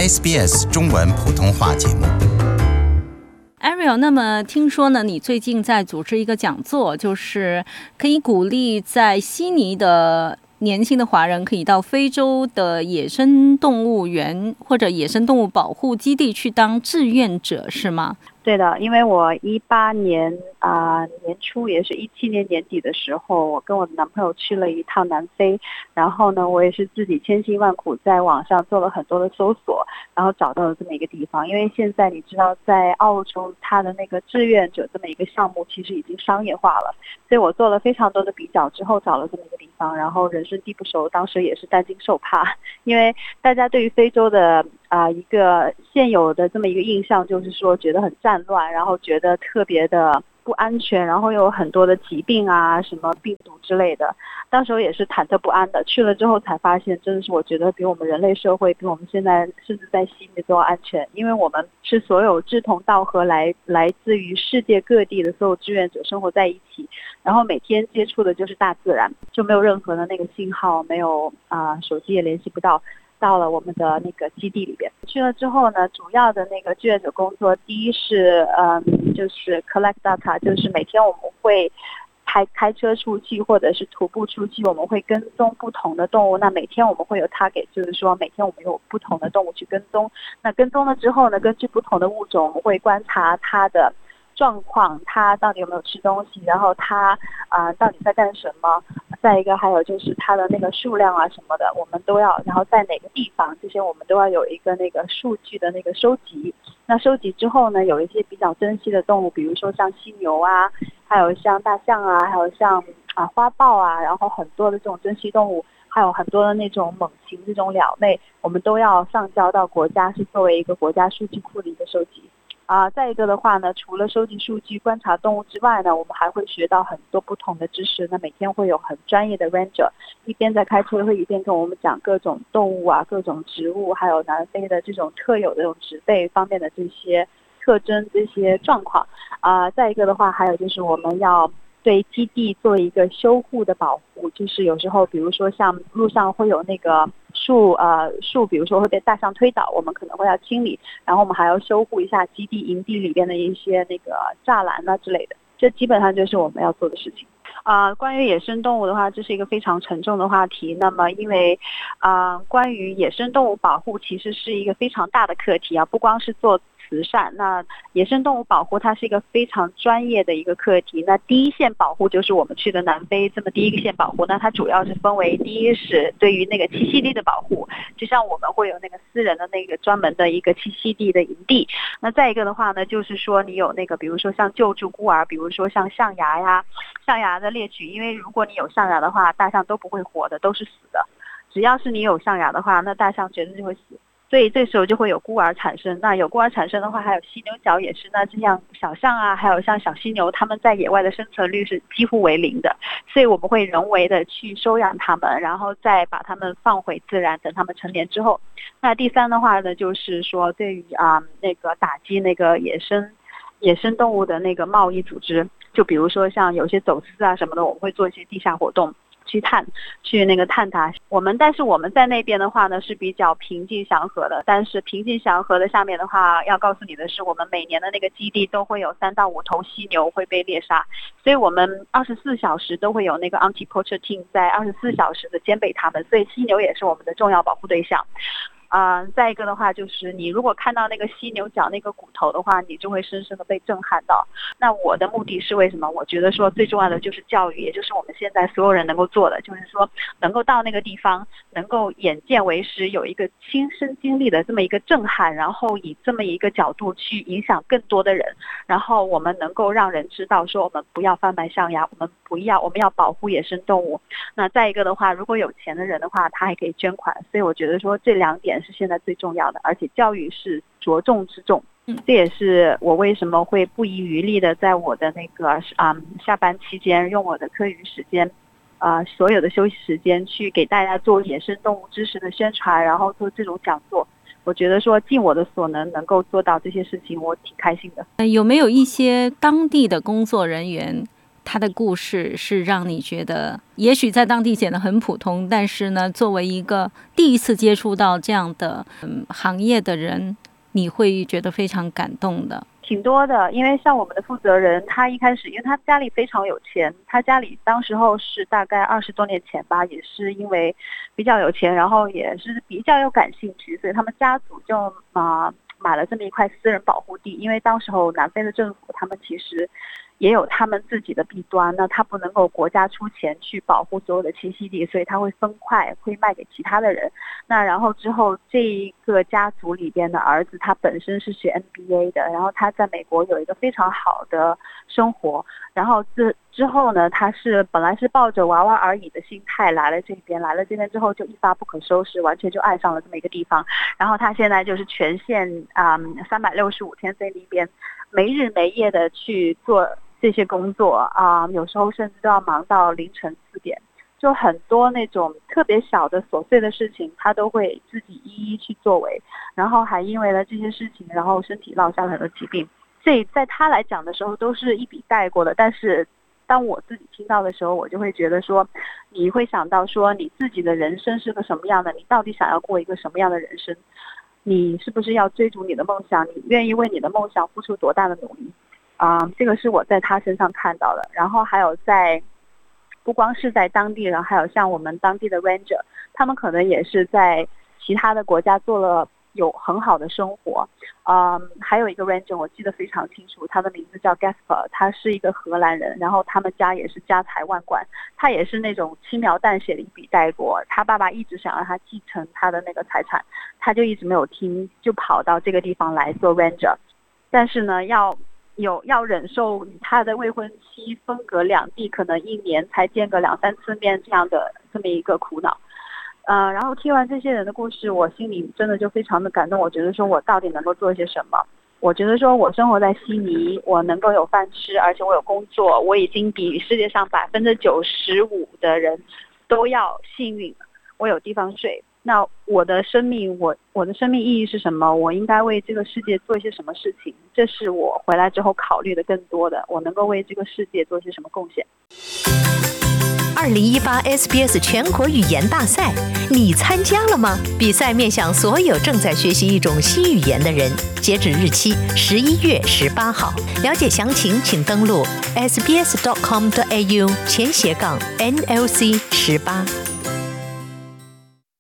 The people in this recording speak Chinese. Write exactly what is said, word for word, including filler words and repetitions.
S B S 中文普通话节目。 Ariel， 那么听说呢，你最近在组织一个讲座，就是可以鼓励在悉尼的年轻的华人可以到非洲的野生动物园或者野生动物保护基地去当志愿者，是吗？ 对的，因为我一八年啊、呃、年初，也是一七年年底的时候，我跟我的男朋友去了一趟南非，然后呢，我也是自己千辛万苦在网上做了很多的搜索，然后找到了这么一个地方。因为现在你知道，在澳洲它的那个志愿者这么一个项目其实已经商业化了，所以我做了非常多的比较之后找了这么一个地方，然后人生地不熟，当时也是担惊受怕，因为大家对于非洲的啊、呃、一个现有的这么一个印象就是说觉得很战乱，然后觉得特别的不安全，然后又有很多的疾病啊什么病毒之类的，当时也是忐忑不安的。去了之后才发现，真的是我觉得比我们人类社会，比我们现在甚至在悉尼都要安全，因为我们是所有志同道合来来自于世界各地的所有志愿者生活在一起，然后每天接触的就是大自然，就没有任何的那个信号，没有啊、呃、手机也联系不到。到了我们的那个基地里边去了之后呢，主要的那个志愿者工作，第一是嗯，就是 collect data， 就是每天我们会开开车出去或者是徒步出去，我们会跟踪不同的动物。那每天我们会有 target， 就是说每天我们有不同的动物去跟踪。那跟踪了之后呢，根据不同的物种，我们会观察它的状况，它到底有没有吃东西，然后它啊、呃、到底在干什么。再一个还有就是它的那个数量啊什么的，我们都要，然后在哪个地方，这些我们都要有一个那个数据的那个收集。那收集之后呢，有一些比较珍稀的动物，比如说像犀牛啊，还有像大象啊，还有像啊花豹啊，然后很多的这种珍稀动物，还有很多的那种猛禽这种鸟类，我们都要上交到国家，是作为一个国家数据库的一个收集。啊、呃，再一个的话呢，除了收集数据、观察动物之外呢，我们还会学到很多不同的知识。那每天会有很专业的 ranger， 一边在开车，会一边跟我们讲各种动物啊、各种植物，还有南非的这种特有的这种植被方面的这些特征、这些状况。啊、呃，再一个的话，还有就是我们要对基地做一个修护的保护，就是有时候比如说像路上会有那个树呃树，比如说会被大象推倒，我们可能会要清理，然后我们还要修护一下基地营地里边的一些那个栅栏啊之类的，这基本上就是我们要做的事情。啊、呃，关于野生动物的话，这是一个非常沉重的话题。那么，因为啊、呃，关于野生动物保护其实是一个非常大的课题啊，不光是做慈善，那野生动物保护它是一个非常专业的一个课题。那第一线保护就是我们去的南非这么第一个线保护，那它主要是分为第一是对于那个栖息地的保护，就像我们会有那个私人的那个专门的一个栖息地的营地。那再一个的话呢，就是说你有那个比如说像救助孤儿，比如说像象牙呀、象牙的猎取，因为如果你有象牙的话，大象都不会活的，都是死的。只要是你有象牙的话，那大象绝对就会死。所以这时候就会有孤儿产生，那有孤儿产生的话，还有犀牛角也是，那这样小象啊，还有像小犀牛，它们在野外的生存率是几乎为零的，所以我们会人为的去收养它们，然后再把它们放回自然，等它们成年之后。那第三的话呢，就是说对于啊、呃、那个打击那个野生野生动物的那个贸易组织，就比如说像有些走私啊什么的，我们会做一些地下活动。去探去那个探塔，我们但是我们在那边的话呢是比较平静祥和的，但是平静祥和的下面的话，要告诉你的是，我们每年的那个基地都会有三到五头犀牛会被猎杀，所以我们二十四小时都会有那个 anti-poacher team 在二十四小时的监备他们，所以犀牛也是我们的重要保护对象。啊、呃，再一个的话就是你如果看到那个犀牛角那个骨头的话，你就会深深的被震撼到。那我的目的是为什么？我觉得说最重要的就是教育，也就是我们现在所有人能够做的，就是说能够到那个地方，能够眼见为实，有一个亲身经历的这么一个震撼，然后以这么一个角度去影响更多的人，然后我们能够让人知道说我们不要贩卖象牙，我们不要，我们要保护野生动物。那再一个的话，如果有钱的人的话，他还可以捐款，所以我觉得说这两点是现在最重要的，而且教育是着重之重。嗯，这也是我为什么会不遗余力的在我的那个啊、嗯、下班期间，用我的课余时间，啊、呃、所有的休息时间去给大家做野生动物知识的宣传，然后做这种讲座。我觉得说尽我的所能能够做到这些事情，我挺开心的。 有没有一些当地的工作人员他的故事是让你觉得也许在当地显得很普通，但是呢作为一个第一次接触到这样的、嗯、行业的人，你会觉得非常感动的？ 挺多的，因为像我们的负责人，他一开始因为他家里非常有钱，他家里当时候是大概二十多年前吧，也是因为比较有钱，然后也是比较有感兴趣，所以他们家族就啊、呃、买了这么一块私人保护地。因为当时候南非的政府他们其实也有他们自己的弊端，那他不能够国家出钱去保护所有的栖息地，所以他会分块会卖给其他的人。那然后之后这一个家族里边的儿子他本身是学 M B A 的，然后他在美国有一个非常好的生活，然后之之后呢，他是本来是抱着玩玩而已的心态来了这边，来了这边之后就一发不可收拾，完全就爱上了这么一个地方。然后他现在就是全线啊三百六十五天在那边没日没夜的去做这些工作啊、呃，有时候甚至都要忙到凌晨四点，就很多那种特别小的琐碎的事情，他都会自己一一去作为，然后还因为了这些事情，然后身体落下了很多疾病。这在他来讲的时候都是一笔带过的，但是当我自己听到的时候，我就会觉得说，你会想到说你自己的人生是个什么样的，你到底想要过一个什么样的人生，你是不是要追逐你的梦想，你愿意为你的梦想付出多大的努力啊、呃，这个是我在他身上看到的。然后还有在不光是在当地人，还有像我们当地的 ranger， 他们可能也是在其他的国家做了有很好的生活。嗯，还有一个 ranger 我记得非常清楚，他的名字叫 Gasper， 他是一个荷兰人，然后他们家也是家财万贯，他也是那种轻描淡写的一笔带过，他爸爸一直想让他继承他的那个财产，他就一直没有听，就跑到这个地方来做 ranger。 但是呢要有要忍受他的未婚妻分隔两地，可能一年才见个两三次面这样的这么一个苦恼。呃，然后听完这些人的故事，我心里真的就非常的感动。我觉得说我到底能够做些什么？我觉得说我生活在悉尼，我能够有饭吃，而且我有工作，我已经比世界上百分之九十五的人都要幸运了。我有地方睡，那我的生命，我我的生命意义是什么？我应该为这个世界做一些什么事情？这是我回来之后考虑的更多的，我能够为这个世界做些什么贡献。 二零一八 S B S 全国语言大赛，你参加了吗？比赛面向所有正在学习一种新语言的人，截止日期十一月十八号。了解详情，请登录 s b s dot com dot a u 前斜杠 N L C 十八。